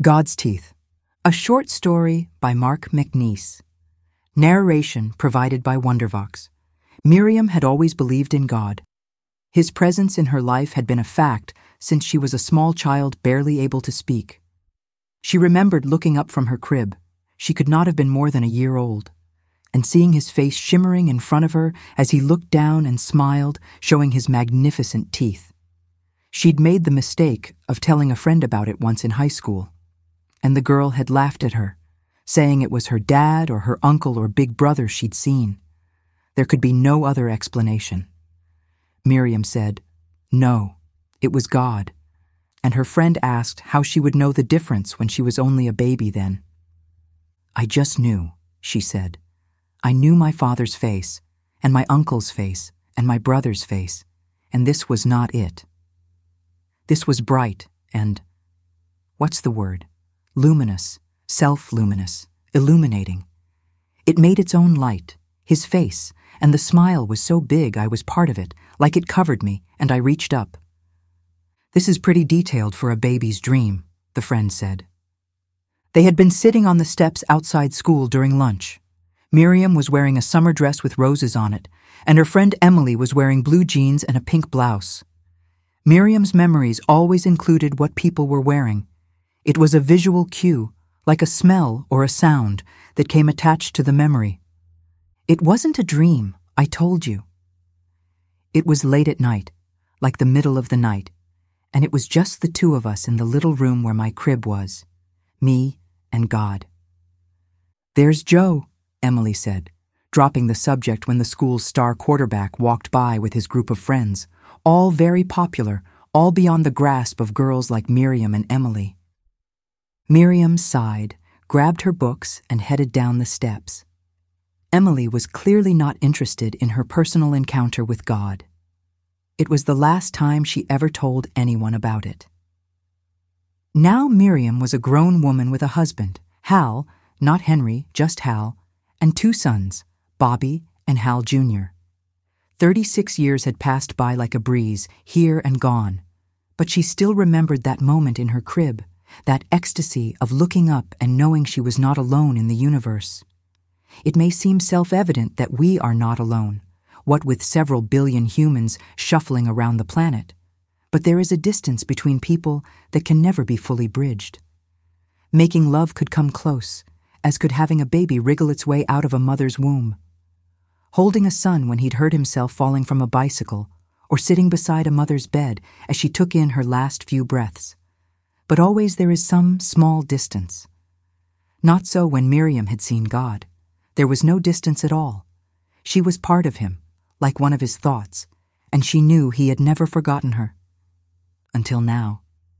God's Teeth, a short story by Mark McNeice. Narration provided by Wondervox. Miriam had always believed in God. His presence in her life had been a fact since she was a small child barely able to speak. She remembered looking up from her crib. She could not have been more than a year old, and seeing his face shimmering in front of her as he looked down and smiled, showing his magnificent teeth. She'd made the mistake of telling a friend about it once in high school, and the girl had laughed at her, saying it was her dad or her uncle or big brother she'd seen. There could be no other explanation. Miriam said, "No, it was God," and her friend asked how she would know the difference when she was only a baby then. "I just knew," she said. "I knew my father's face, and my uncle's face, and my brother's face, and this was not it. This was bright and, what's the word? Luminous, self-luminous, illuminating. It made its own light, his face, and the smile was so big I was part of it, like it covered me, and I reached up." "This is pretty detailed for a baby's dream," the friend said. They had been sitting on the steps outside school during lunch. Miriam was wearing a summer dress with roses on it, and her friend Emily was wearing blue jeans and a pink blouse. Miriam's memories always included what people were wearing. It was a visual cue, like a smell or a sound, that came attached to the memory. "It wasn't a dream, I told you." It was late at night, like the middle of the night, and it was just the two of us in the little room where my crib was, me and God. "There's Joe," Emily said, dropping the subject when the school's star quarterback walked by with his group of friends, all very popular, all beyond the grasp of girls like Miriam and Emily. Miriam sighed, grabbed her books, and headed down the steps. Emily was clearly not interested in her personal encounter with God. It was the last time she ever told anyone about it. Now Miriam was a grown woman with a husband, Hal, not Henry, just Hal, and two sons, Bobby and Hal Jr. 36 years had passed by like a breeze, here and gone, but she still remembered that moment in her crib, that ecstasy of looking up and knowing she was not alone in the universe. It may seem self-evident that we are not alone, what with several billion humans shuffling around the planet, but there is a distance between people that can never be fully bridged. Making love could come close, as could having a baby wriggle its way out of a mother's womb. Holding a son when he'd hurt himself falling from a bicycle, or sitting beside a mother's bed as she took in her last few breaths. But always there is some small distance. Not so when Miriam had seen God. There was no distance at all. She was part of him, like one of his thoughts, and she knew he had never forgotten her. Until now.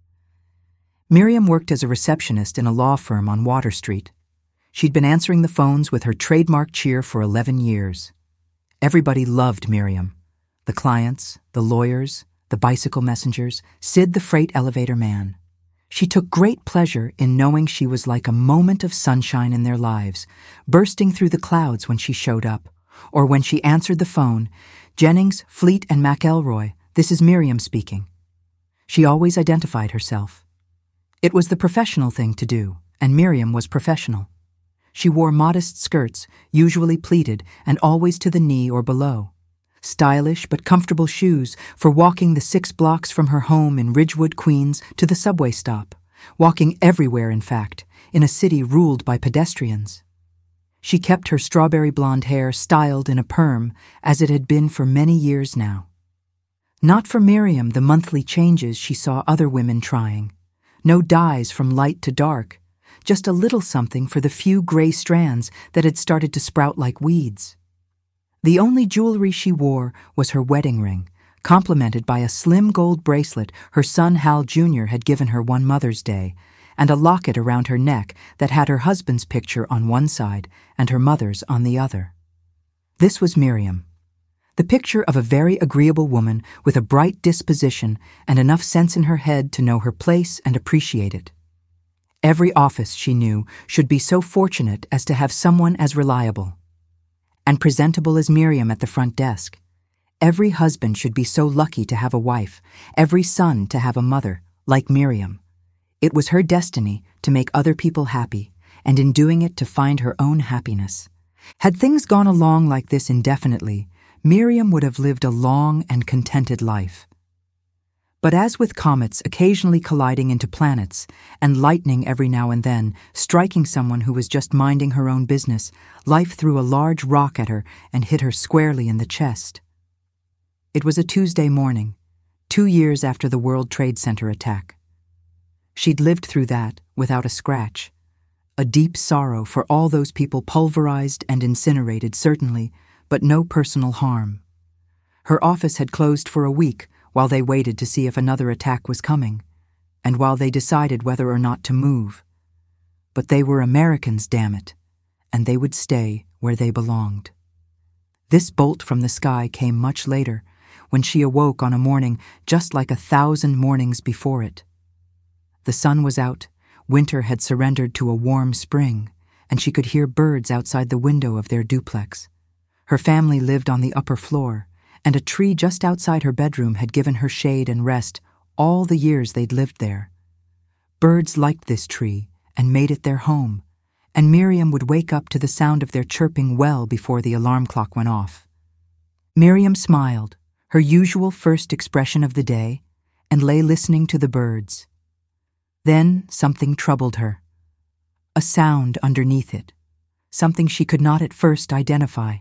Miriam worked as a receptionist in a law firm on Water Street. She'd been answering the phones with her trademark cheer for 11 years. Everybody loved Miriam. The clients, the lawyers, the bicycle messengers, Sid the freight elevator man. She took great pleasure in knowing she was like a moment of sunshine in their lives, bursting through the clouds when she showed up, or when she answered the phone, "Jennings, Fleet, and McElroy, this is Miriam speaking." She always identified herself. It was the professional thing to do, and Miriam was professional. She wore modest skirts, usually pleated, and always to the knee or below. Stylish but comfortable shoes for walking the 6 blocks from her home in Ridgewood, Queens, to the subway stop, walking everywhere, in fact, in a city ruled by pedestrians. She kept her strawberry blonde hair styled in a perm, as it had been for many years now. Not for Miriam the monthly changes she saw other women trying. No dyes from light to dark, just a little something for the few gray strands that had started to sprout like weeds. The only jewelry she wore was her wedding ring, complemented by a slim gold bracelet her son Hal Jr. had given her one Mother's Day, and a locket around her neck that had her husband's picture on one side and her mother's on the other. This was Miriam, the picture of a very agreeable woman with a bright disposition and enough sense in her head to know her place and appreciate it. Every office, she knew, should be so fortunate as to have someone as reliable and presentable as Miriam at the front desk. Every husband should be so lucky to have a wife, every son to have a mother, like Miriam. It was her destiny to make other people happy, and in doing it to find her own happiness. Had things gone along like this indefinitely, Miriam would have lived a long and contented life. But as with comets occasionally colliding into planets, and lightning every now and then striking someone who was just minding her own business, life threw a large rock at her and hit her squarely in the chest. It was a Tuesday morning, 2 years after the World Trade Center attack. She'd lived through that without a scratch. A deep sorrow for all those people pulverized and incinerated, certainly, but no personal harm. Her office had closed for a week while they waited to see if another attack was coming, and while they decided whether or not to move. But they were Americans, damn it, and they would stay where they belonged. This bolt from the sky came much later, when she awoke on a morning just like 1,000 mornings before it. The sun was out, winter had surrendered to a warm spring, and she could hear birds outside the window of their duplex. Her family lived on the upper floor, and a tree just outside her bedroom had given her shade and rest all the years they'd lived there. Birds liked this tree and made it their home, and Miriam would wake up to the sound of their chirping well before the alarm clock went off. Miriam smiled, her usual first expression of the day, and lay listening to the birds. Then something troubled her. A sound underneath it, something she could not at first identify.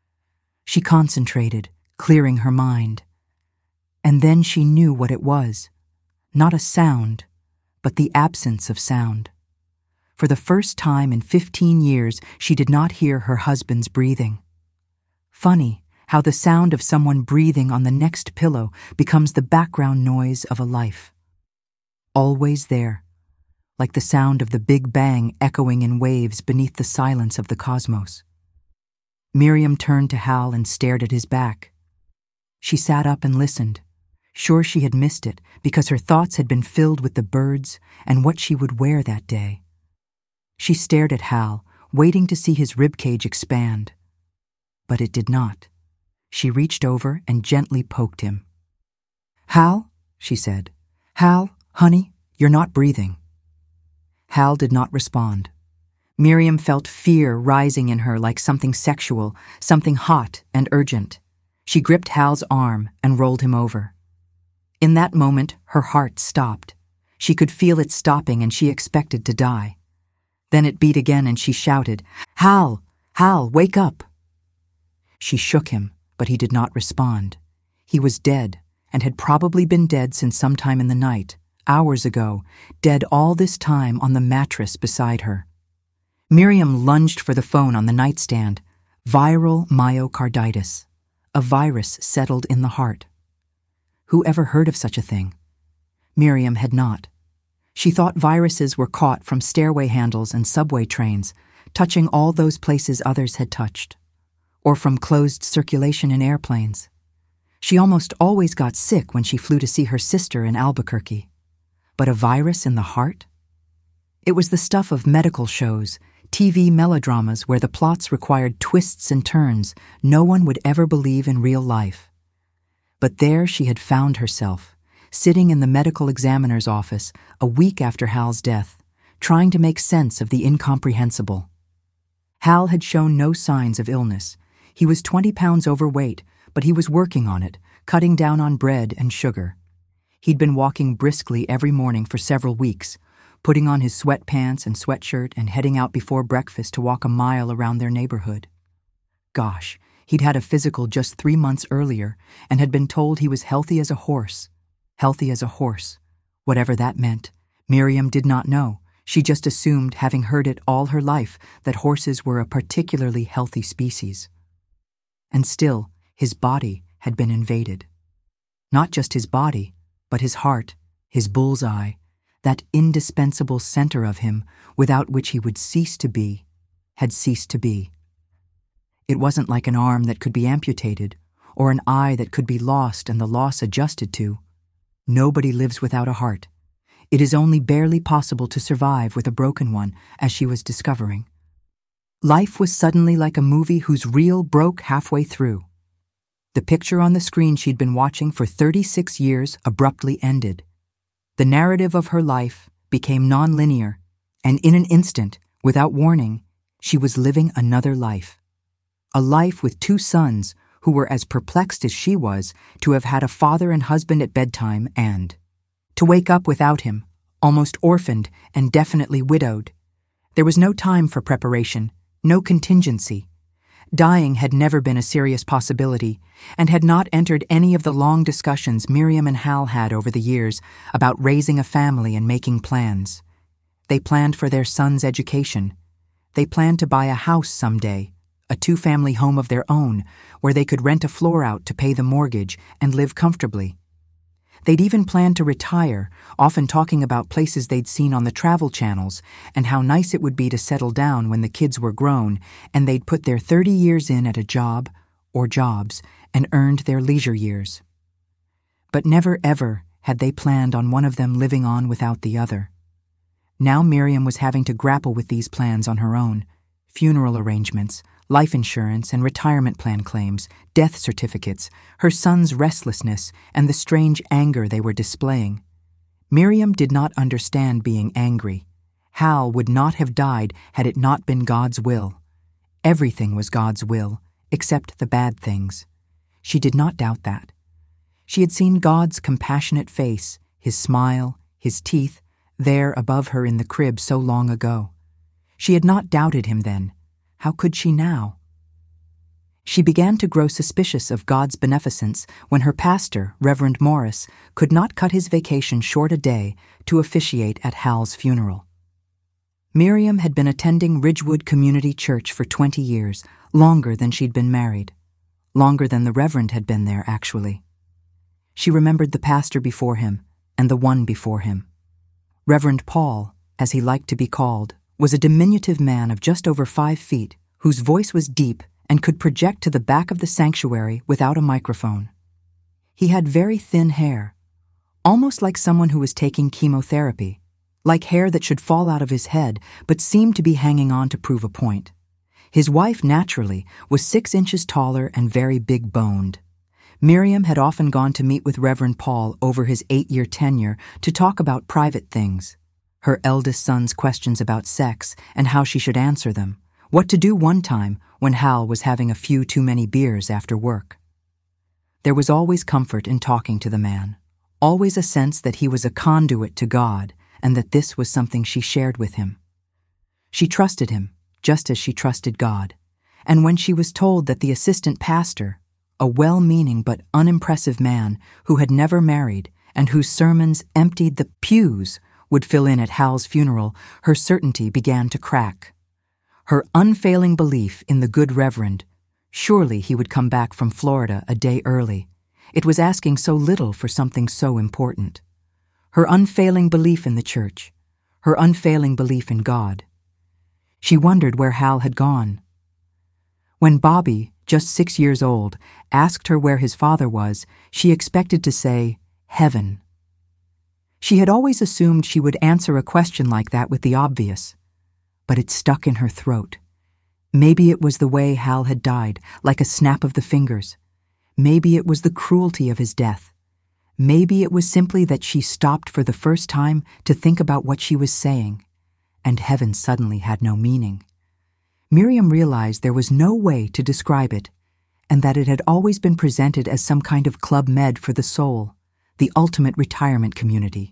She concentrated, clearing her mind. And then she knew what it was. Not a sound, but the absence of sound. For the first time in 15 years, she did not hear her husband's breathing. Funny how the sound of someone breathing on the next pillow becomes the background noise of a life. Always there, like the sound of the Big Bang echoing in waves beneath the silence of the cosmos. Miriam turned to Hal and stared at his back. She sat up and listened, sure she had missed it because her thoughts had been filled with the birds and what she would wear that day. She stared at Hal, waiting to see his ribcage expand. But it did not. She reached over and gently poked him. "Hal," she said. "Hal, honey, you're not breathing." Hal did not respond. Miriam felt fear rising in her like something sexual, something hot and urgent. She gripped Hal's arm and rolled him over. In that moment, her heart stopped. She could feel it stopping and she expected to die. Then it beat again and she shouted, "Hal! Hal, wake up!" She shook him, but he did not respond. He was dead, and had probably been dead since sometime in the night, hours ago, dead all this time on the mattress beside her. Miriam lunged for the phone on the nightstand. Viral myocarditis. A virus settled in the heart. Who ever heard of such a thing? Miriam had not. She thought viruses were caught from stairway handles and subway trains, touching all those places others had touched, or from closed circulation in airplanes. She almost always got sick when she flew to see her sister in Albuquerque. But a virus in the heart? It was the stuff of medical shows, TV melodramas where the plots required twists and turns no one would ever believe in real life. But there she had found herself, sitting in the medical examiner's office a week after Hal's death, trying to make sense of the incomprehensible. Hal had shown no signs of illness. He was 20 pounds overweight, but he was working on it, cutting down on bread and sugar. He'd been walking briskly every morning for several weeks, putting on his sweatpants and sweatshirt and heading out before breakfast to walk a mile around their neighborhood. Gosh, he'd had a physical just 3 months earlier and had been told he was healthy as a horse. Healthy as a horse. Whatever that meant, Miriam did not know. She just assumed, having heard it all her life, that horses were a particularly healthy species. And still, his body had been invaded. Not just his body, but his heart, his bullseye, that indispensable center of him without which he would cease to be, had ceased to be. It wasn't like an arm that could be amputated, or an eye that could be lost and the loss adjusted to. Nobody lives without a heart. It is only barely possible to survive with a broken one, as she was discovering. Life was suddenly like a movie whose reel broke halfway through. The picture on the screen she'd been watching for 36 years abruptly ended. The narrative of her life, became non-linear, and in an instant, without warning, she was living another life. A life with two sons who were as perplexed as she was to have had a father and husband at bedtime and to wake up without him, almost orphaned and definitely widowed. There was no time for preparation, no contingency. Dying had never been a serious possibility and had not entered any of the long discussions Miriam and Hal had over the years about raising a family and making plans. They planned for their son's education. They planned to buy a house someday, a two-family home of their own where they could rent a floor out to pay the mortgage and live comfortably. They'd even planned to retire, often talking about places they'd seen on the travel channels and how nice it would be to settle down when the kids were grown and they'd put their 30 years in at a job or jobs and earned their leisure years. But never ever had they planned on one of them living on without the other. Now Miriam was having to grapple with these plans on her own: funeral arrangements, life insurance and retirement plan claims, death certificates, her son's restlessness, and the strange anger they were displaying. Miriam did not understand being angry. Hal would not have died had it not been God's will. Everything was God's will, except the bad things. She did not doubt that. She had seen God's compassionate face, his smile, his teeth, there above her in the crib so long ago. She had not doubted him then. How could she now? She began to grow suspicious of God's beneficence when her pastor, Reverend Morris, could not cut his vacation short a day to officiate at Hal's funeral. Miriam had been attending Ridgewood Community Church for 20 years, longer than she'd been married. Longer than the Reverend had been there, actually. She remembered the pastor before him and the one before him. Reverend Paul, as he liked to be called, was a diminutive man of just over 5 feet, whose voice was deep and could project to the back of the sanctuary without a microphone. He had very thin hair, almost like someone who was taking chemotherapy, like hair that should fall out of his head but seemed to be hanging on to prove a point. His wife, naturally, was 6 inches taller and very big-boned. Miriam had often gone to meet with Reverend Paul over his 8-year tenure to talk about private things. Her eldest son's questions about sex and how she should answer them, what to do one time when Hal was having a few too many beers after work. There was always comfort in talking to the man, always a sense that he was a conduit to God and that this was something she shared with him. She trusted him, just as she trusted God, and when she was told that the assistant pastor, a well-meaning but unimpressive man who had never married and whose sermons emptied the pews, would fill in at Hal's funeral, her certainty began to crack. Her unfailing belief in the good Reverend, surely he would come back from Florida a day early. It was asking so little for something so important. Her unfailing belief in the church, her unfailing belief in God. She wondered where Hal had gone. When Bobby, just 6 years old, asked her where his father was, she expected to say, "Heaven." She had always assumed she would answer a question like that with the obvious, but it stuck in her throat. Maybe it was the way Hal had died, like a snap of the fingers. Maybe it was the cruelty of his death. Maybe it was simply that she stopped for the first time to think about what she was saying, and heaven suddenly had no meaning. Miriam realized there was no way to describe it, and that it had always been presented as some kind of Club Med for the soul, the ultimate retirement community.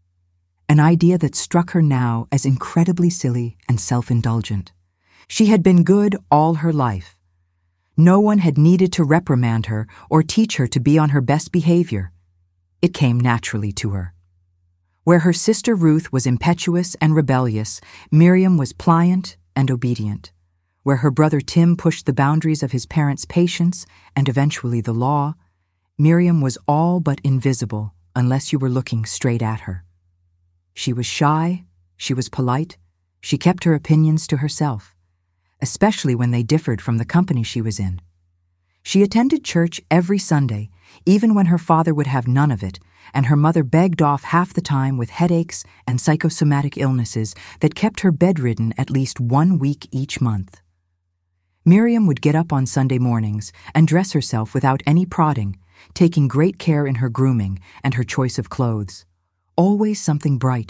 An idea that struck her now as incredibly silly and self-indulgent. She had been good all her life. No one had needed to reprimand her or teach her to be on her best behavior. It came naturally to her. Where her sister Ruth was impetuous and rebellious, Miriam was pliant and obedient. Where her brother Tim pushed the boundaries of his parents' patience and eventually the law, Miriam was all but invisible unless you were looking straight at her. She was shy, she was polite, she kept her opinions to herself, especially when they differed from the company she was in. She attended church every Sunday, even when her father would have none of it, and her mother begged off half the time with headaches and psychosomatic illnesses that kept her bedridden at least 1 week each month. Miriam would get up on Sunday mornings and dress herself without any prodding, taking great care in her grooming and her choice of clothes. Always something bright,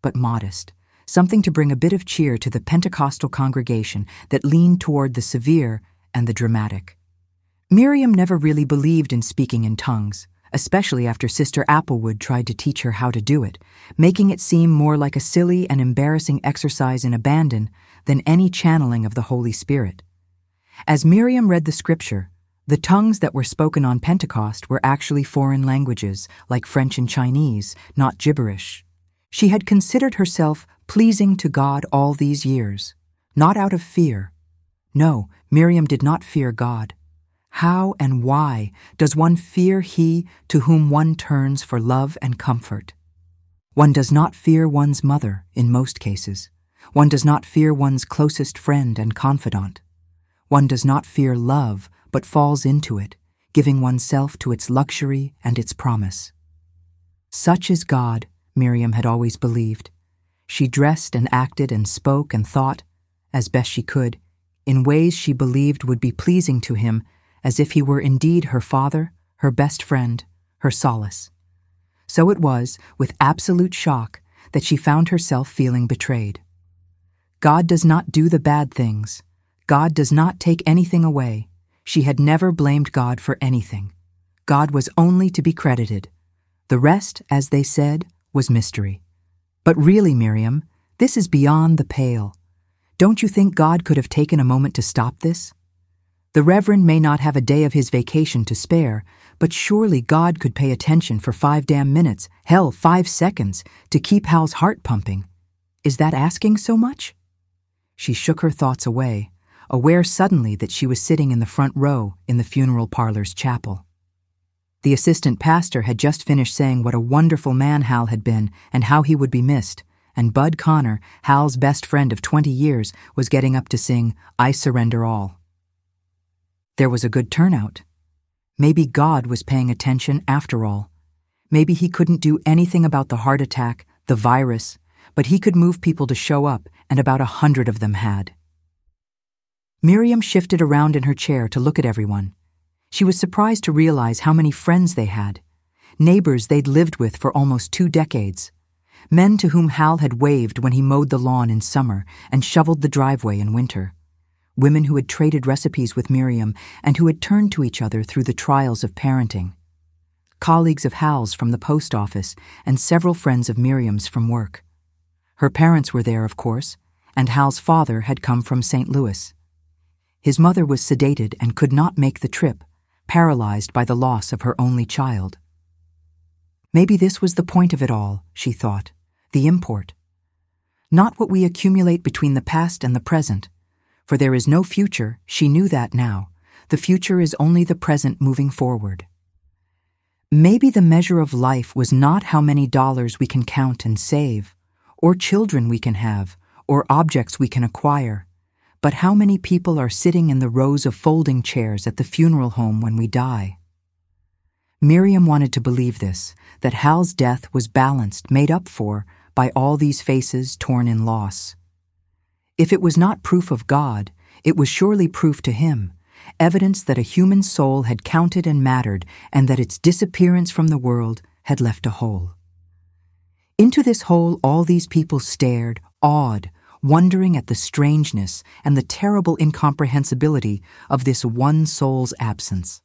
but modest, something to bring a bit of cheer to the Pentecostal congregation that leaned toward the severe and the dramatic. Miriam never really believed in speaking in tongues, especially after Sister Applewood tried to teach her how to do it, making it seem more like a silly and embarrassing exercise in abandon than any channeling of the Holy Spirit. As Miriam read the scripture, the tongues that were spoken on Pentecost were actually foreign languages, like French and Chinese, not gibberish. She had considered herself pleasing to God all these years, not out of fear. No, Miriam did not fear God. How and why does one fear He to whom one turns for love and comfort? One does not fear one's mother, in most cases. One does not fear one's closest friend and confidant. One does not fear love, but falls into it, giving oneself to its luxury and its promise. Such is God, Miriam had always believed. She dressed and acted and spoke and thought, as best she could, in ways she believed would be pleasing to Him, as if He were indeed her father, her best friend, her solace. So it was, with absolute shock, that she found herself feeling betrayed. God does not do the bad things. God does not take anything away. She had never blamed God for anything. God was only to be credited. The rest, as they said, was mystery. But really, Miriam, this is beyond the pale. Don't you think God could have taken a moment to stop this? The Reverend may not have a day of his vacation to spare, but surely God could pay attention for 5 damn minutes, hell, 5 seconds, to keep Hal's heart pumping. Is that asking so much? She shook her thoughts away, aware suddenly that she was sitting in the front row in the funeral parlor's chapel. The assistant pastor had just finished saying what a wonderful man Hal had been and how he would be missed, and Bud Connor, Hal's best friend of 20 years, was getting up to sing, "I Surrender All." There was a good turnout. Maybe God was paying attention after all. Maybe He couldn't do anything about the heart attack, the virus, but He could move people to show up, and about 100 of them had. Miriam shifted around in her chair to look at everyone. She was surprised to realize how many friends they had, neighbors they'd lived with for almost 2 decades, men to whom Hal had waved when he mowed the lawn in summer and shoveled the driveway in winter, women who had traded recipes with Miriam and who had turned to each other through the trials of parenting, colleagues of Hal's from the post office and several friends of Miriam's from work. Her parents were there, of course, and Hal's father had come from St. Louis. His mother was sedated and could not make the trip, paralyzed by the loss of her only child. Maybe this was the point of it all, she thought, the import. Not what we accumulate between the past and the present, for there is no future, she knew that now. The future is only the present moving forward. Maybe the measure of life was not how many dollars we can count and save, or children we can have, or objects we can acquire, but how many people are sitting in the rows of folding chairs at the funeral home when we die. Miriam wanted to believe this, that Hal's death was balanced, made up for, by all these faces torn in loss. If it was not proof of God, it was surely proof to Him, evidence that a human soul had counted and mattered and that its disappearance from the world had left a hole. Into this hole all these people stared, awed, wondering at the strangeness and the terrible incomprehensibility of this one soul's absence.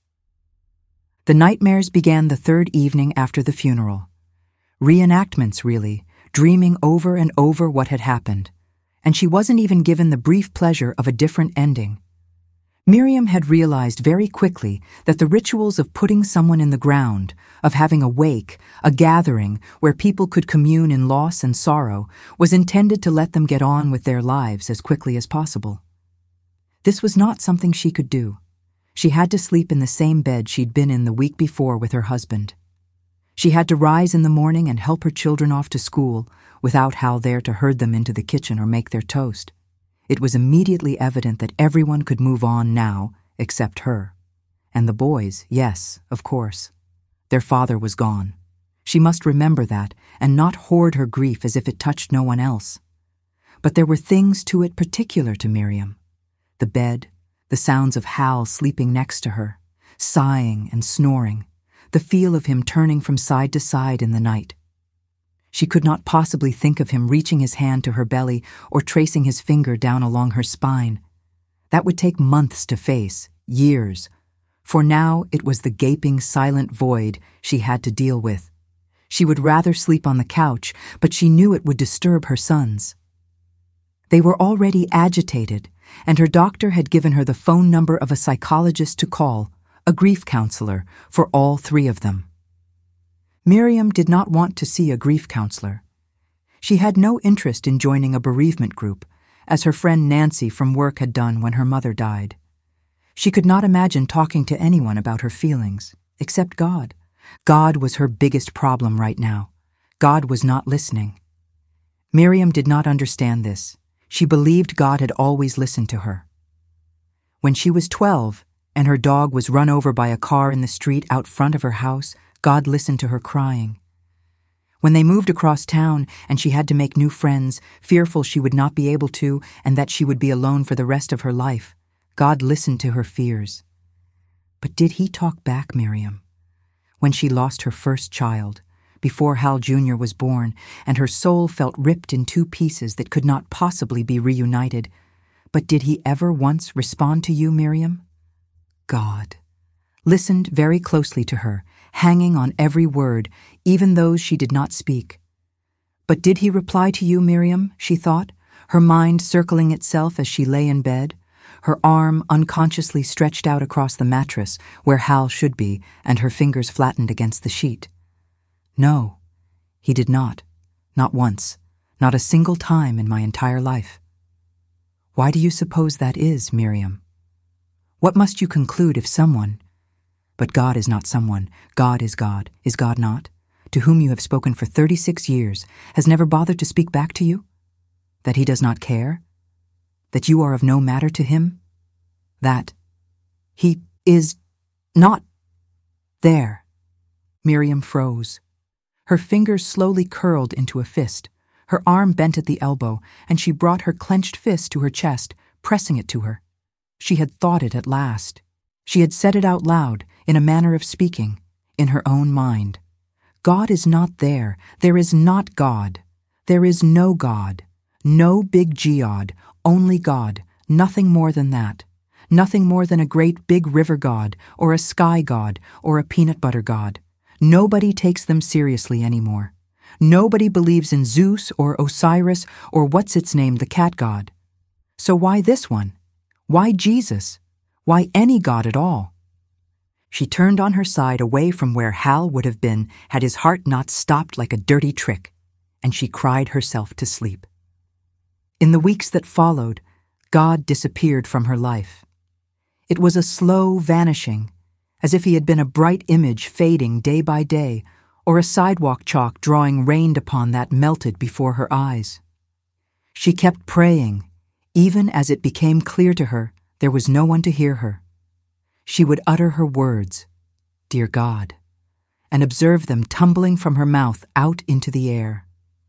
The nightmares began the 3rd evening after the funeral. Reenactments, really, dreaming over and over what had happened. And she wasn't even given the brief pleasure of a different ending. Miriam had realized very quickly that the rituals of putting someone in the ground, of having a wake, a gathering where people could commune in loss and sorrow, was intended to let them get on with their lives as quickly as possible. This was not something she could do. She had to sleep in the same bed she'd been in the week before with her husband. She had to rise in the morning and help her children off to school, without Hal there to herd them into the kitchen or make their toast. It was immediately evident that everyone could move on now, except her. And the boys, yes, of course. Their father was gone. She must remember that, and not hoard her grief as if it touched no one else. But there were things to it particular to Miriam. The bed, the sounds of Hal sleeping next to her, sighing and snoring, the feel of him turning from side to side in the night. She could not possibly think of him reaching his hand to her belly or tracing his finger down along her spine. That would take months to face, years. For now it was the gaping, silent void she had to deal with. She would rather sleep on the couch, but she knew it would disturb her sons. They were already agitated, and her doctor had given her the phone number of a psychologist to call, a grief counselor, for all three of them. Miriam did not want to see a grief counselor. She had no interest in joining a bereavement group, as her friend Nancy from work had done when her mother died. She could not imagine talking to anyone about her feelings, except God. God was her biggest problem right now. God was not listening. Miriam did not understand this. She believed God had always listened to her. When she was 12 and her dog was run over by a car in the street out front of her house, God listened to her crying. When they moved across town and she had to make new friends, fearful she would not be able to and that she would be alone for the rest of her life, God listened to her fears. But did he talk back, Miriam? When she lost her first child, before Hal Jr. was born, and her soul felt ripped in two pieces that could not possibly be reunited, but did he ever once respond to you, Miriam? God listened very closely to her, hanging on every word, even those she did not speak. But did he reply to you, Miriam, she thought, her mind circling itself as she lay in bed, her arm unconsciously stretched out across the mattress where Hal should be and her fingers flattened against the sheet. No, he did not once, not a single time in my entire life. Why do you suppose that is, Miriam? What must you conclude if someone— But God is not someone. God, is God not? To whom you have spoken for 36 years, has never bothered to speak back to you? That he does not care? That you are of no matter to him? That he is not there. Miriam froze. Her fingers slowly curled into a fist. Her arm bent at the elbow, and she brought her clenched fist to her chest, pressing it to her. She had thought it at last. She had said it out loud, in a manner of speaking, in her own mind. God is not there. There is not God. There is no God. No big God, only God, nothing more than that. Nothing more than a great big river god, or a sky god, or a peanut butter god. Nobody takes them seriously anymore. Nobody believes in Zeus or Osiris or what's its name, the cat god. So why this one? Why Jesus? Why any god at all? She turned on her side away from where Hal would have been had his heart not stopped like a dirty trick, and she cried herself to sleep. In the weeks that followed, God disappeared from her life. It was a slow vanishing, as if he had been a bright image fading day by day, or a sidewalk chalk drawing rained upon that melted before her eyes. She kept praying, even as it became clear to her there was no one to hear her. She would utter her words, "Dear God," and observe them tumbling from her mouth out into the air.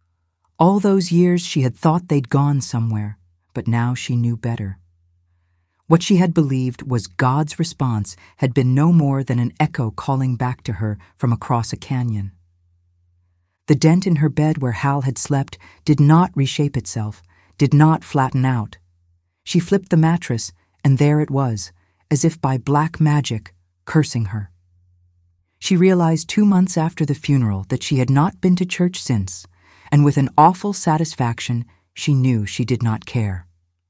All those years she had thought they'd gone somewhere, but now she knew better. What she had believed was God's response had been no more than an echo calling back to her from across a canyon. The dent in her bed where Hal had slept did not reshape itself, did not flatten out. She flipped the mattress, and there it was, as if by black magic, cursing her. She realized 2 months after the funeral that she had not been to church since, and with an awful satisfaction, she knew she did not care.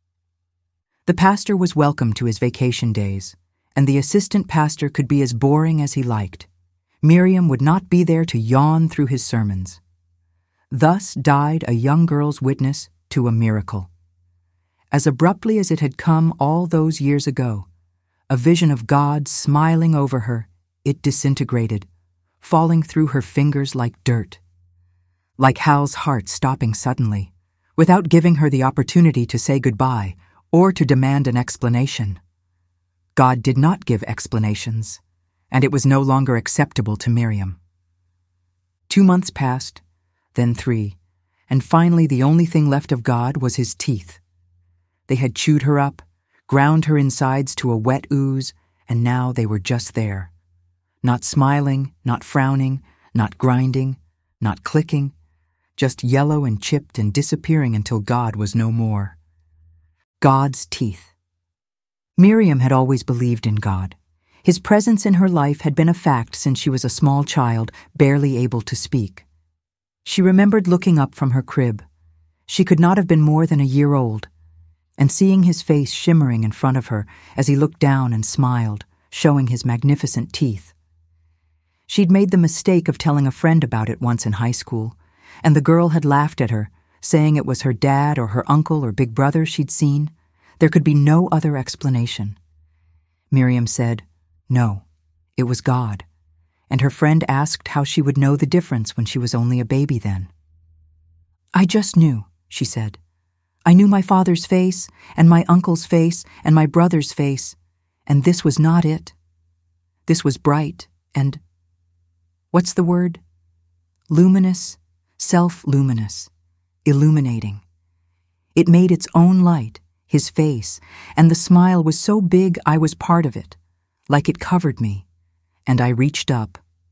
The pastor was welcome to his vacation days, and the assistant pastor could be as boring as he liked. Miriam would not be there to yawn through his sermons. Thus died a young girl's witness to a miracle. As abruptly as it had come all those years ago, a vision of God smiling over her, it disintegrated, falling through her fingers like dirt. Like Hal's heart stopping suddenly, without giving her the opportunity to say goodbye or to demand an explanation. God did not give explanations, and it was no longer acceptable to Miriam. 2 months passed, then 3, and finally the only thing left of God was his teeth. They had chewed her up, ground her insides to a wet ooze, and now they were just there. Not smiling, not frowning, not grinding, not clicking, just yellow and chipped and disappearing until God was no more. God's teeth. Miriam had always believed in God. His presence in her life had been a fact since she was a small child, barely able to speak. She remembered looking up from her crib. She could not have been more than a year old, and seeing his face shimmering in front of her as he looked down and smiled, showing his magnificent teeth. She'd made the mistake of telling a friend about it once in high school, and the girl had laughed at her, saying it was her dad or her uncle or big brother she'd seen. There could be no other explanation. Miriam said, "No, it was God," and her friend asked how she would know the difference when she was only a baby then. "I just knew," she said. "I knew my father's face, and my uncle's face, and my brother's face, and this was not it. This was bright and, what's the word? Luminous, self-luminous, illuminating. It made its own light, his face, and the smile was so big I was part of it, like it covered me, and I reached up."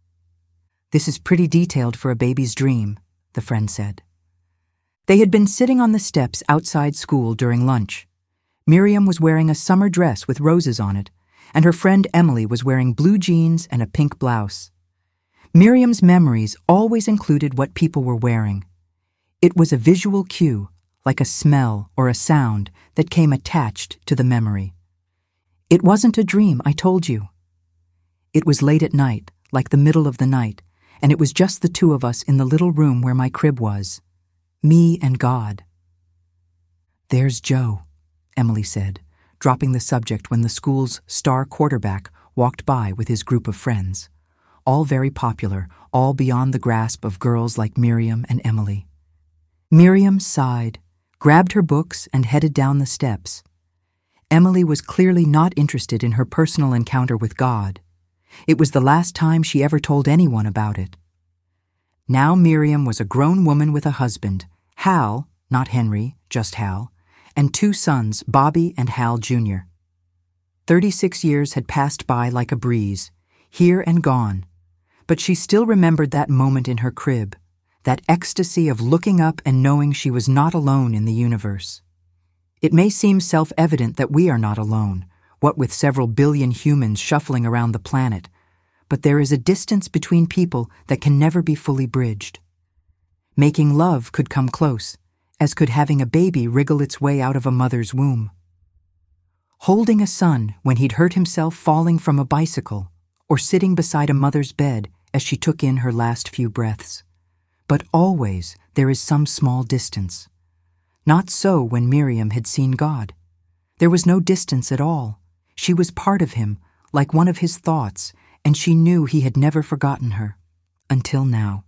"This is pretty detailed for a baby's dream," the friend said. They had been sitting on the steps outside school during lunch. Miriam was wearing a summer dress with roses on it, and her friend Emily was wearing blue jeans and a pink blouse. Miriam's memories always included what people were wearing. It was a visual cue, like a smell or a sound that came attached to the memory. "It wasn't a dream, I told you." It was late at night, like the middle of the night, and it was just the two of us in the little room where my crib was. Me and God. "There's Joe," Emily said, dropping the subject when the school's star quarterback walked by with his group of friends. All very popular, all beyond the grasp of girls like Miriam and Emily. Miriam sighed, grabbed her books, and headed down the steps. Emily was clearly not interested in her personal encounter with God. It was the last time she ever told anyone about it. Now Miriam was a grown woman with a husband, Hal, not Henry, just Hal, and two sons, Bobby and Hal Jr. 36 years had passed by like a breeze, here and gone, but she still remembered that moment in her crib, that ecstasy of looking up and knowing she was not alone in the universe. It may seem self-evident that we are not alone, what with several billion humans shuffling around the planet, but there is a distance between people that can never be fully bridged. Making love could come close, as could having a baby wriggle its way out of a mother's womb. Holding a son when he'd hurt himself falling from a bicycle, or sitting beside a mother's bed as she took in her last few breaths. But always there is some small distance. Not so when Miriam had seen God. There was no distance at all. She was part of him, like one of his thoughts, and she knew he had never forgotten her. Until now.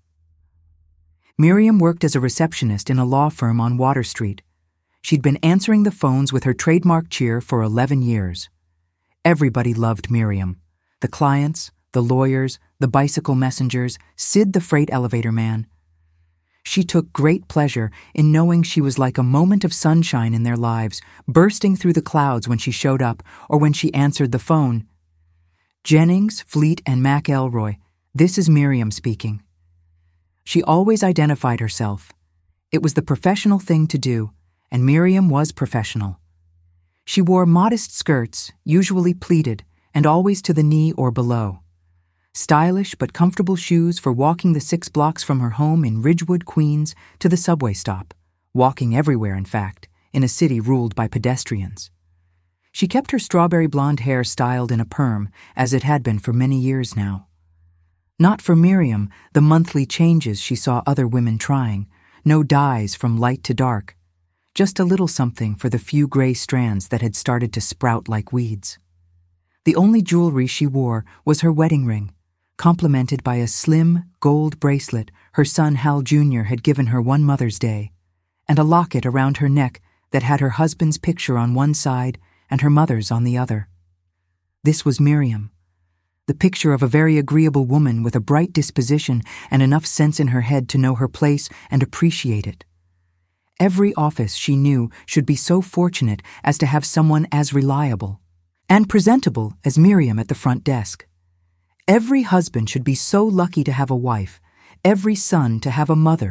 Miriam worked as a receptionist in a law firm on Water Street. She'd been answering the phones with her trademark cheer for 11 years. Everybody loved Miriam. The clients, the lawyers, the bicycle messengers, Sid the freight elevator man. She took great pleasure in knowing she was like a moment of sunshine in their lives, bursting through the clouds when she showed up or when she answered the phone. "Jennings, Fleet, and McElroy, this is Miriam speaking." She always identified herself. It was the professional thing to do, and Miriam was professional. She wore modest skirts, usually pleated, and always to the knee or below. Stylish but comfortable shoes for walking the 6 blocks from her home in Ridgewood, Queens, to the subway stop, walking everywhere, in fact, in a city ruled by pedestrians. She kept her strawberry blonde hair styled in a perm, as it had been for many years now. Not for Miriam, the monthly changes she saw other women trying, no dyes from light to dark, just a little something for the few gray strands that had started to sprout like weeds. The only jewelry she wore was her wedding ring, complemented by a slim, gold bracelet her son Hal Jr. had given her one Mother's Day, and a locket around her neck that had her husband's picture on one side and her mother's on the other. This was Miriam, the picture of a very agreeable woman with a bright disposition and enough sense in her head to know her place and appreciate it. Every office she knew should be so fortunate as to have someone as reliable and presentable as Miriam at the front desk. Every husband should be so lucky to have a wife, every son to have a mother,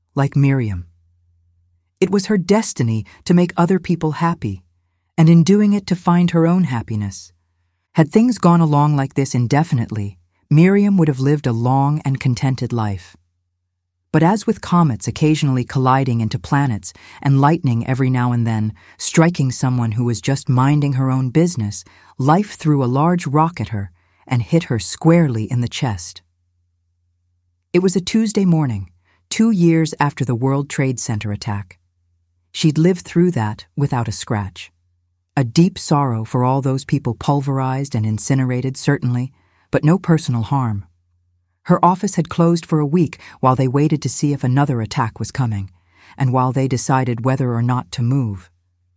like Miriam. It was her destiny to make other people happy, and in doing it to find her own happiness. Had things gone along like this indefinitely, Miriam would have lived a long and contented life. But as with comets occasionally colliding into planets and lightning every now and then striking someone who was just minding her own business, life threw a large rock at her and hit her squarely in the chest. It was a Tuesday morning, 2 years after the World Trade Center attack. She'd lived through that without a scratch. A deep sorrow for all those people pulverized and incinerated, certainly, but no personal harm. Her office had closed for a week while they waited to see if another attack was coming, and while they decided whether or not to move.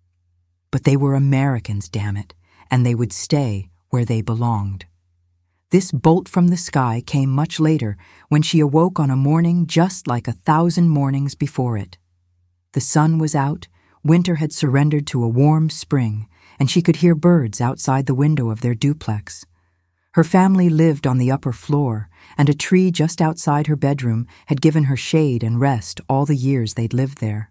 But they were Americans, damn it, and they would stay where they belonged. This bolt from the sky came much later, when she awoke on a morning just like 1,000 mornings before it. The sun was out, winter had surrendered to a warm spring, and she could hear birds outside the window of their duplex. Her family lived on the upper floor, and a tree just outside her bedroom had given her shade and rest all the years they'd lived there.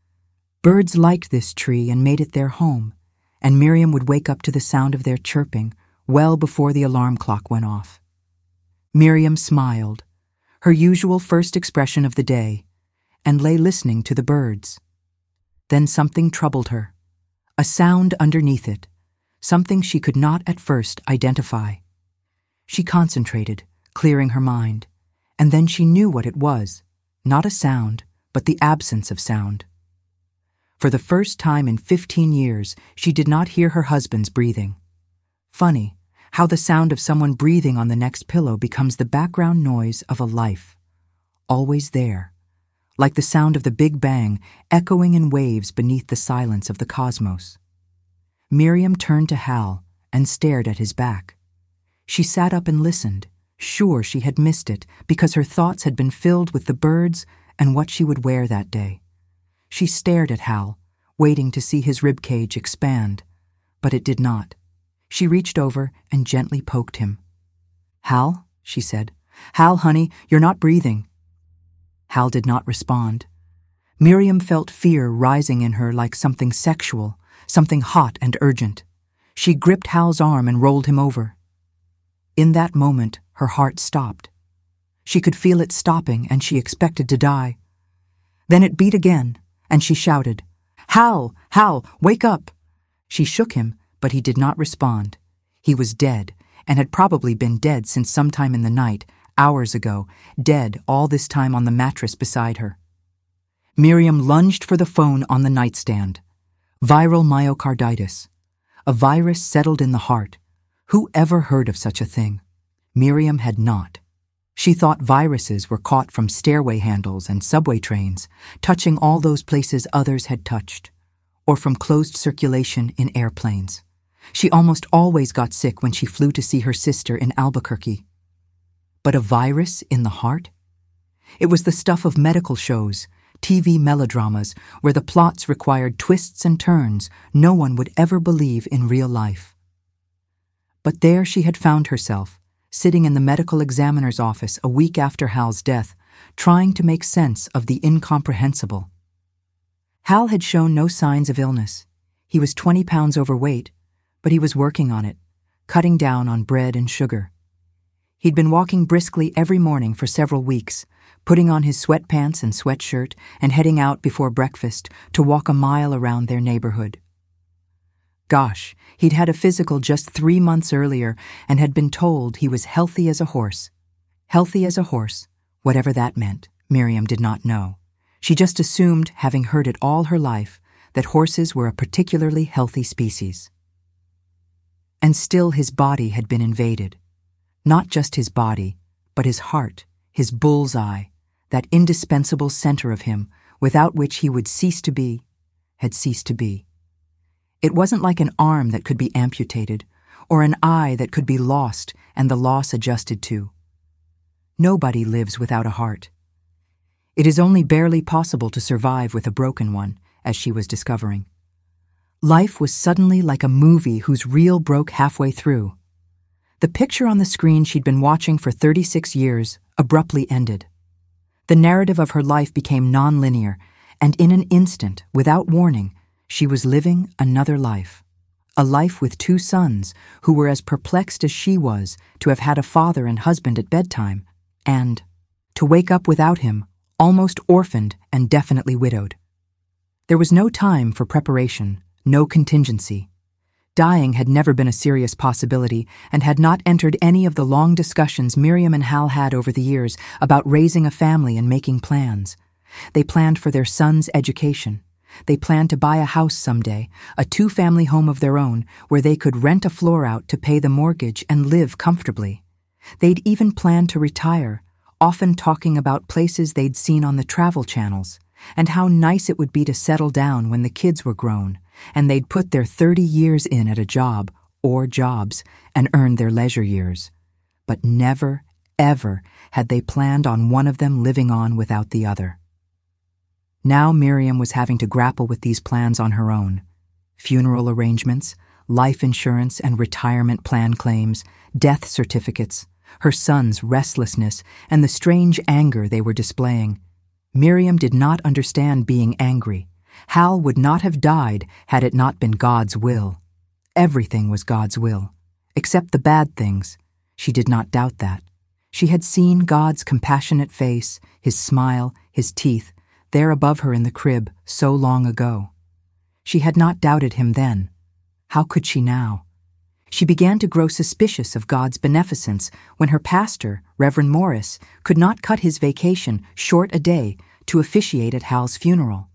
Birds liked this tree and made it their home, and Miriam would wake up to the sound of their chirping well before the alarm clock went off. Miriam smiled, her usual first expression of the day, and lay listening to the birds. Then something troubled her, a sound underneath it, something she could not at first identify. She concentrated, clearing her mind, and then she knew what it was, not a sound, but the absence of sound. For the first time in 15 years, she did not hear her husband's breathing. Funny, how the sound of someone breathing on the next pillow becomes the background noise of a life, always there, like the sound of the Big Bang echoing in waves beneath the silence of the cosmos. Miriam turned to Hal and stared at his back. She sat up and listened, sure she had missed it because her thoughts had been filled with the birds and what she would wear that day. She stared at Hal, waiting to see his ribcage expand, but it did not. She reached over and gently poked him. "Hal," she said. "Hal, honey, you're not breathing." Hal did not respond. Miriam felt fear rising in her like something sexual, something hot and urgent. She gripped Hal's arm and rolled him over. In that moment, her heart stopped. She could feel it stopping, and she expected to die. Then it beat again, and she shouted, "Hal! Hal, wake up!" She shook him, but he did not respond. He was dead, and had probably been dead since sometime in the night, hours ago, dead all this time on the mattress beside her. Miriam lunged for the phone on the nightstand. Viral myocarditis. A virus settled in the heart. Who ever heard of such a thing? Miriam had not. She thought viruses were caught from stairway handles and subway trains, touching all those places others had touched, or from closed circulation in airplanes. She almost always got sick when she flew to see her sister in Albuquerque. But a virus in the heart? It was the stuff of medical shows, TV melodramas, where the plots required twists and turns no one would ever believe in real life. But there she had found herself, sitting in the medical examiner's office a week after Hal's death, trying to make sense of the incomprehensible. Hal had shown no signs of illness. He was 20 pounds overweight, but he was working on it, cutting down on bread and sugar. He'd been walking briskly every morning for several weeks, putting on his sweatpants and sweatshirt and heading out before breakfast to walk a mile around their neighborhood. Gosh, he'd had a physical just 3 months earlier and had been told he was healthy as a horse. Healthy as a horse, whatever that meant, Miriam did not know. She just assumed, having heard it all her life, that horses were a particularly healthy species. And still his body had been invaded. Not just his body, but his heart, his bullseye, that indispensable center of him, without which he would cease to be, had ceased to be. It wasn't like an arm that could be amputated, or an eye that could be lost and the loss adjusted to. Nobody lives without a heart. It is only barely possible to survive with a broken one, as she was discovering. Life was suddenly like a movie whose reel broke halfway through. The picture on the screen she'd been watching for 36 years abruptly ended. The narrative of her life became non-linear, and in an instant, without warning, she was living another life. A life with 2 sons who were as perplexed as she was to have had a father and husband at bedtime, and to wake up without him, almost orphaned and definitely widowed. There was no time for preparation, no contingency. Dying had never been a serious possibility and had not entered any of the long discussions Miriam and Hal had over the years about raising a family and making plans. They planned for their son's education. They planned to buy a house someday, a 2-family home of their own, where they could rent a floor out to pay the mortgage and live comfortably. They'd even planned to retire, often talking about places they'd seen on the travel channels, and how nice it would be to settle down when the kids were grown, and they'd put their 30 years in at a job, or jobs, and earn their leisure years. But never, ever had they planned on one of them living on without the other. Now Miriam was having to grapple with these plans on her own. Funeral arrangements, life insurance and retirement plan claims, death certificates, her son's restlessness, and the strange anger they were displaying. Miriam did not understand being angry. Hal would not have died had it not been God's will. Everything was God's will, except the bad things. She did not doubt that. She had seen God's compassionate face, his smile, his teeth, there above her in the crib so long ago. She had not doubted him then. How could she now? She began to grow suspicious of God's beneficence when her pastor, Reverend Morris, could not cut his vacation short a day to officiate at Hal's funeral.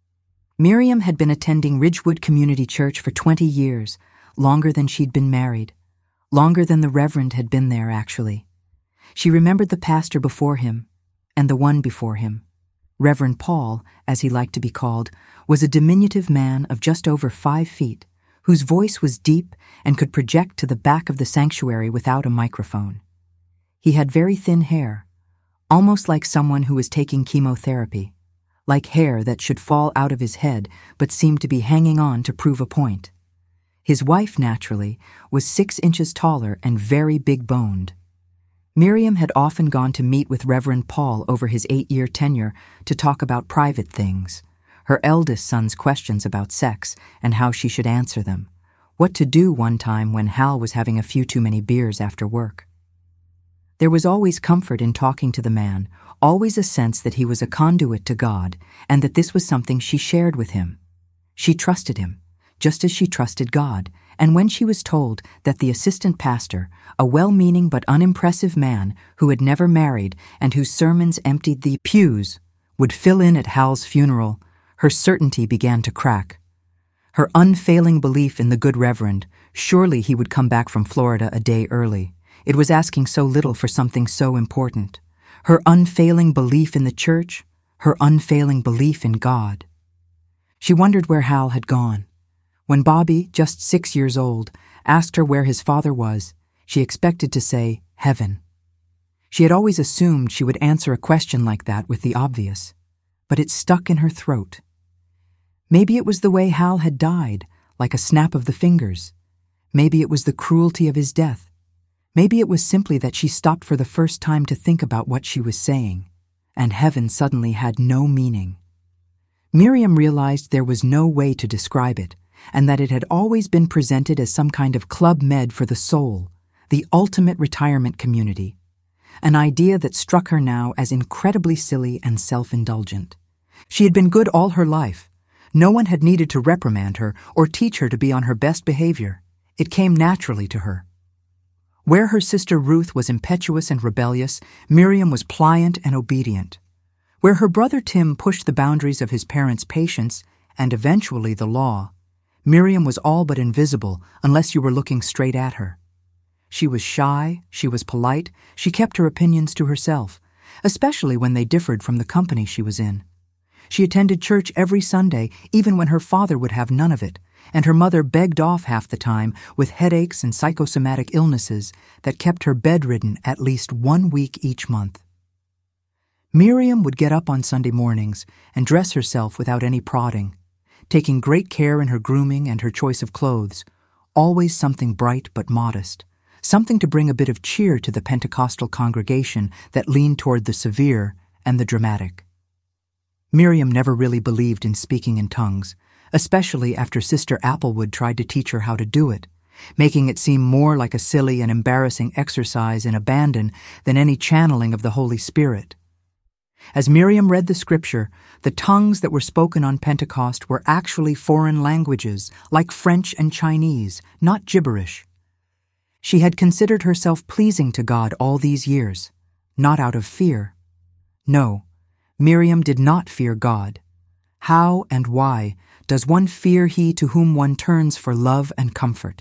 Miriam had been attending Ridgewood Community Church for 20 years, longer than she'd been married, longer than the Reverend had been there, actually. She remembered the pastor before him, and the one before him. Reverend Paul, as he liked to be called, was a diminutive man of just over 5 feet, whose voice was deep and could project to the back of the sanctuary without a microphone. He had very thin hair, almost like someone who was taking chemotherapy, like hair that should fall out of his head but seemed to be hanging on to prove a point. His wife, naturally, was 6 inches taller and very big-boned. Miriam had often gone to meet with Reverend Paul over his 8-year tenure to talk about private things, her eldest son's questions about sex and how she should answer them, what to do one time when Hal was having a few too many beers after work. There was always comfort in talking to the man, always a sense that he was a conduit to God and that this was something she shared with him. She trusted him, just as she trusted God, and when she was told that the assistant pastor, a well-meaning but unimpressive man who had never married and whose sermons emptied the pews, would fill in at Hal's funeral, her certainty began to crack. Her unfailing belief in the good Reverend, surely he would come back from Florida a day early. It was asking so little for something so important. Her unfailing belief in the church, her unfailing belief in God. She wondered where Hal had gone. When Bobby, just 6 years old, asked her where his father was, she expected to say, heaven. She had always assumed she would answer a question like that with the obvious, but it stuck in her throat. Maybe it was the way Hal had died, like a snap of the fingers. Maybe it was the cruelty of his death. Maybe it was simply that she stopped for the first time to think about what she was saying, and heaven suddenly had no meaning. Miriam realized there was no way to describe it, and that it had always been presented as some kind of Club Med for the soul, the ultimate retirement community, an idea that struck her now as incredibly silly and self-indulgent. She had been good all her life. No one had needed to reprimand her or teach her to be on her best behavior. It came naturally to her. Where her sister Ruth was impetuous and rebellious, Miriam was pliant and obedient. Where her brother Tim pushed the boundaries of his parents' patience and eventually the law, Miriam was all but invisible unless you were looking straight at her. She was shy, she was polite, she kept her opinions to herself, especially when they differed from the company she was in. She attended church every Sunday, even when her father would have none of it, and her mother begged off half the time with headaches and psychosomatic illnesses that kept her bedridden at least 1 week each month. Miriam would get up on Sunday mornings and dress herself without any prodding, taking great care in her grooming and her choice of clothes, always something bright but modest, something to bring a bit of cheer to the Pentecostal congregation that leaned toward the severe and the dramatic. Miriam never really believed in speaking in tongues, especially after Sister Applewood tried to teach her how to do it, making it seem more like a silly and embarrassing exercise in abandon than any channeling of the Holy Spirit. As Miriam read the scripture, the tongues that were spoken on Pentecost were actually foreign languages, like French and Chinese, not gibberish. She had considered herself pleasing to God all these years, not out of fear. No, Miriam did not fear God. How and why does one fear He to whom one turns for love and comfort?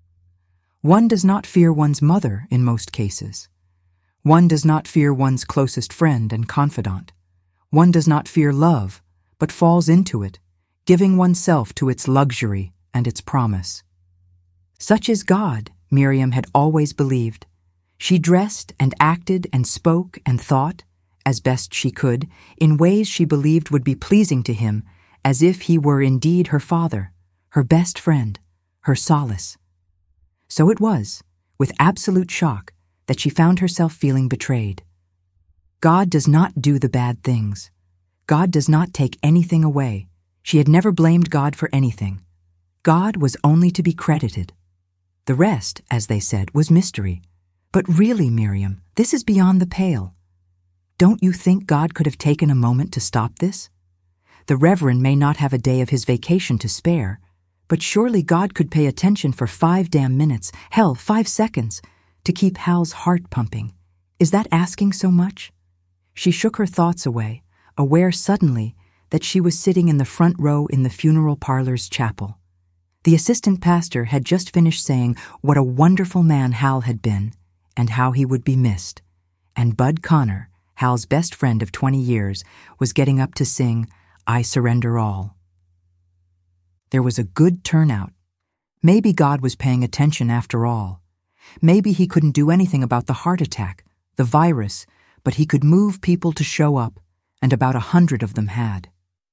One does not fear one's mother in most cases. One does not fear one's closest friend and confidant. One does not fear love, but falls into it, giving oneself to its luxury and its promise. Such is God, Miriam had always believed. She dressed and acted and spoke and thought, as best she could, in ways she believed would be pleasing to Him, as if He were indeed her father, her best friend, her solace. So it was, with absolute shock, that she found herself feeling betrayed. God does not do the bad things. God does not take anything away. She had never blamed God for anything. God was only to be credited. The rest, as they said, was mystery. But really, Miriam, this is beyond the pale. Don't you think God could have taken a moment to stop this? The Reverend may not have a day of his vacation to spare, but surely God could pay attention for 5 damn minutes, hell, 5 seconds, to keep Hal's heart pumping. Is that asking so much? She shook her thoughts away, aware suddenly that she was sitting in the front row in the funeral parlor's chapel. The assistant pastor had just finished saying what a wonderful man Hal had been and how he would be missed, and Bud Connor, Hal's best friend of 20 years, was getting up to sing, "I Surrender All." There was a good turnout. Maybe God was paying attention after all. Maybe He couldn't do anything about the heart attack, the virus, but He could move people to show up, and about 100 of them had.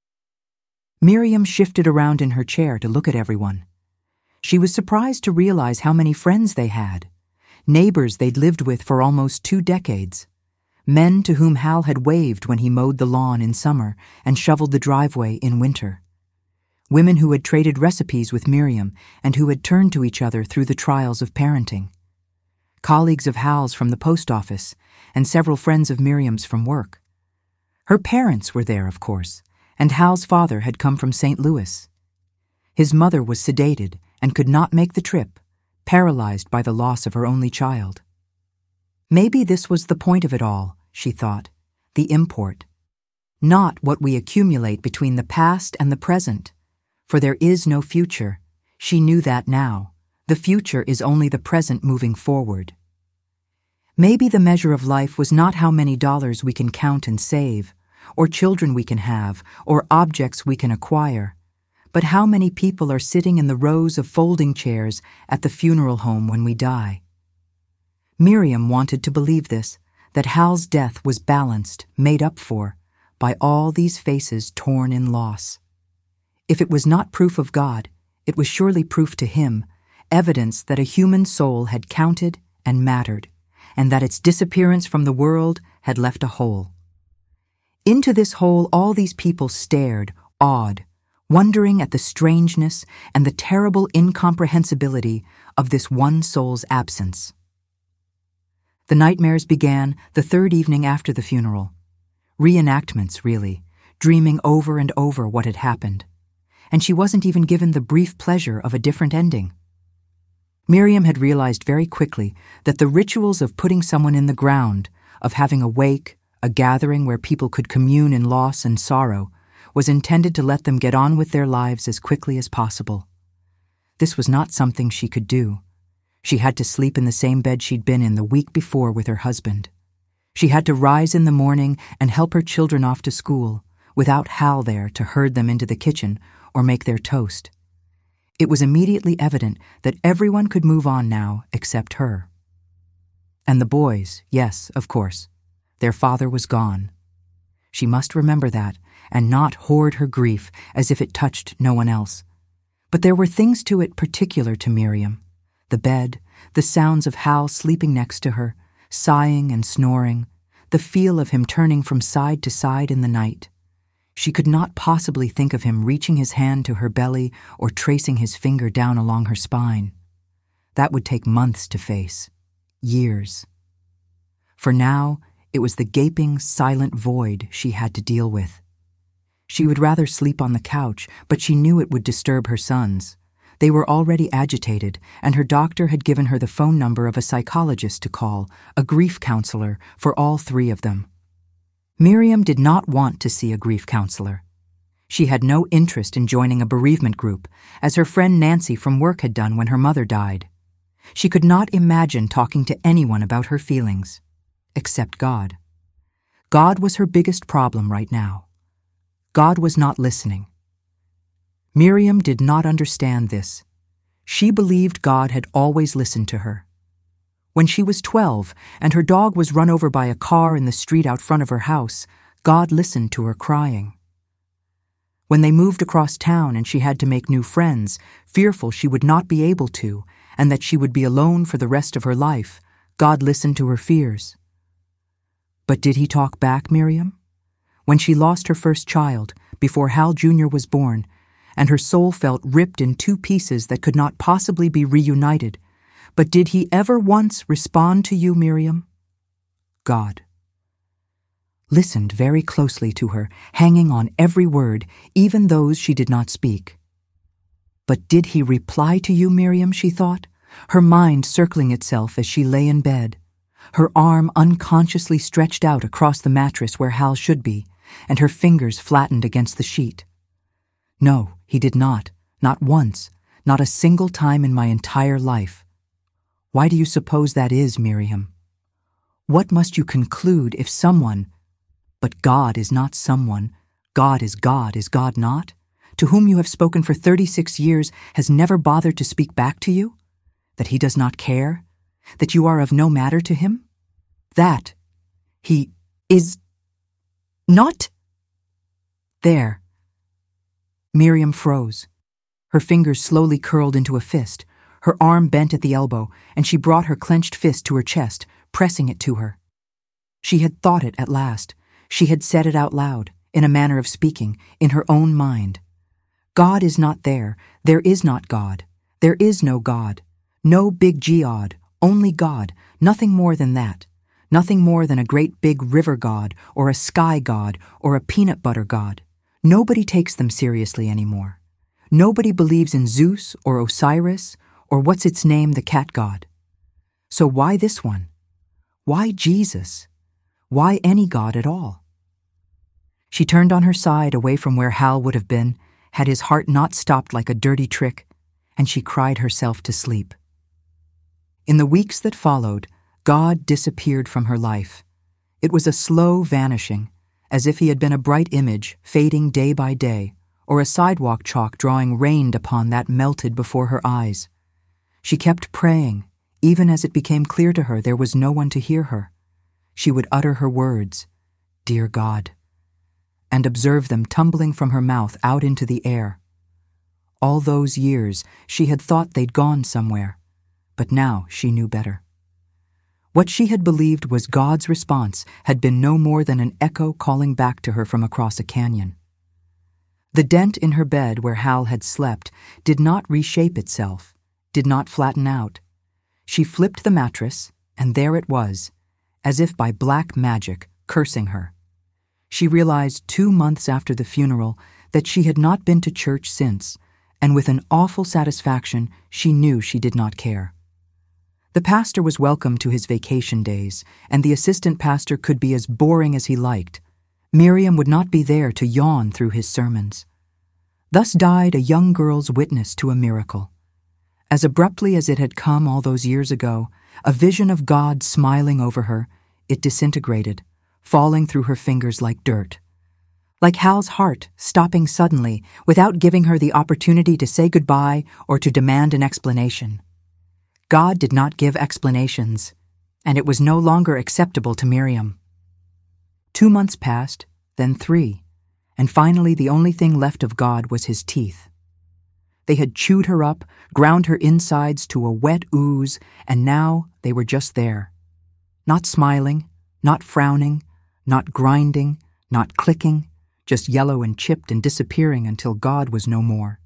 Miriam shifted around in her chair to look at everyone. She was surprised to realize how many friends they had, neighbors they'd lived with for almost 2 decades, men to whom Hal had waved when he mowed the lawn in summer and shoveled the driveway in winter, women who had traded recipes with Miriam and who had turned to each other through the trials of parenting, colleagues of Hal's from the post office, and several friends of Miriam's from work. Her parents were there, of course, and Hal's father had come from St. Louis. His mother was sedated and could not make the trip, paralyzed by the loss of her only child. Maybe this was the point of it all, she thought, the import. Not what we accumulate between the past and the present, for there is no future. She knew that now. The future is only the present moving forward. Maybe the measure of life was not how many dollars we can count and save, or children we can have, or objects we can acquire, but how many people are sitting in the rows of folding chairs at the funeral home when we die. Miriam wanted to believe this, that Hal's death was balanced, made up for, by all these faces torn in loss. If it was not proof of God, it was surely proof to Him, evidence that a human soul had counted and mattered, and that its disappearance from the world had left a hole. Into this hole all these people stared, awed, wondering at the strangeness and the terrible incomprehensibility of this one soul's absence. The nightmares began the 3rd evening after the funeral. Reenactments, really, dreaming over and over what had happened. And she wasn't even given the brief pleasure of a different ending. Miriam had realized very quickly that the rituals of putting someone in the ground, of having a wake, a gathering where people could commune in loss and sorrow, was intended to let them get on with their lives as quickly as possible. This was not something she could do. She had to sleep in the same bed she'd been in the week before with her husband. She had to rise in the morning and help her children off to school, without Hal there to herd them into the kitchen or make their toast. It was immediately evident that everyone could move on now except her. And the boys, yes, of course. Their father was gone. She must remember that and not hoard her grief as if it touched no one else. But there were things to it particular to Miriam. The bed, the sounds of Hal sleeping next to her, sighing and snoring, the feel of him turning from side to side in the night. She could not possibly think of him reaching his hand to her belly or tracing his finger down along her spine. That would take months to face, years. For now, it was the gaping, silent void she had to deal with. She would rather sleep on the couch, but she knew it would disturb her sons. They were already agitated, and her doctor had given her the phone number of a psychologist to call, a grief counselor, for all three of them. Miriam did not want to see a grief counselor. She had no interest in joining a bereavement group, as her friend Nancy from work had done when her mother died. She could not imagine talking to anyone about her feelings, except God. God was her biggest problem right now. God was not listening. Miriam did not understand this. She believed God had always listened to her. When she was 12 and her dog was run over by a car in the street out front of her house, God listened to her crying. When they moved across town and she had to make new friends, fearful she would not be able to, and that she would be alone for the rest of her life, God listened to her fears. But did he talk back, Miriam? When she lost her first child, before Hal Jr. was born, and her soul felt ripped in two pieces that could not possibly be reunited, but did he ever once respond to you, Miriam? God listened very closely to her, hanging on every word, even those she did not speak. But did he reply to you, Miriam, she thought, her mind circling itself as she lay in bed, her arm unconsciously stretched out across the mattress where Hal should be, and her fingers flattened against the sheet. No, he did not once, not a single time in my entire life. Why do you suppose that is, Miriam? What must you conclude if someone, but God is not someone, God, is God not? To whom you have spoken for 36 years has never bothered to speak back to you? That he does not care? That you are of no matter to him? That he is not there. Miriam froze. Her fingers slowly curled into a fist, her arm bent at the elbow, and she brought her clenched fist to her chest, pressing it to her. She had thought it at last. She had said it out loud, in a manner of speaking, in her own mind. God is not there. There is not God. There is no God. No big God, only God, nothing more than that. Nothing more than a great big river god, or a sky god, or a peanut butter god. Nobody takes them seriously anymore. Nobody believes in Zeus or Osiris, or what's its name, the cat god. So why this one? Why Jesus? Why any god at all? She turned on her side away from where Hal would have been, had his heart not stopped like a dirty trick, and she cried herself to sleep. In the weeks that followed, God disappeared from her life. It was a slow vanishing, as if he had been a bright image fading day by day, or a sidewalk chalk drawing rained upon that melted before her eyes. She kept praying, even as it became clear to her there was no one to hear her. She would utter her words, "Dear God," and observe them tumbling from her mouth out into the air. All those years she had thought they'd gone somewhere, but now she knew better. What she had believed was God's response had been no more than an echo calling back to her from across a canyon. The dent in her bed where Hal had slept did not reshape itself, did not flatten out. She flipped the mattress, and there it was, as if by black magic, cursing her. She realized 2 months after the funeral that she had not been to church since, and with an awful satisfaction she knew she did not care. The pastor was welcome to his vacation days, and the assistant pastor could be as boring as he liked. Miriam would not be there to yawn through his sermons. Thus died a young girl's witness to a miracle. As abruptly as it had come all those years ago, a vision of God smiling over her, it disintegrated, falling through her fingers like dirt. Like Hal's heart, stopping suddenly, without giving her the opportunity to say goodbye or to demand an explanation. God did not give explanations, and it was no longer acceptable to Miriam. 2 months passed, then 3, and finally the only thing left of God was his teeth. They had chewed her up, ground her insides to a wet ooze, and now they were just there. Not smiling, Not frowning, not grinding, not clicking, just yellow and chipped and disappearing until God was no more.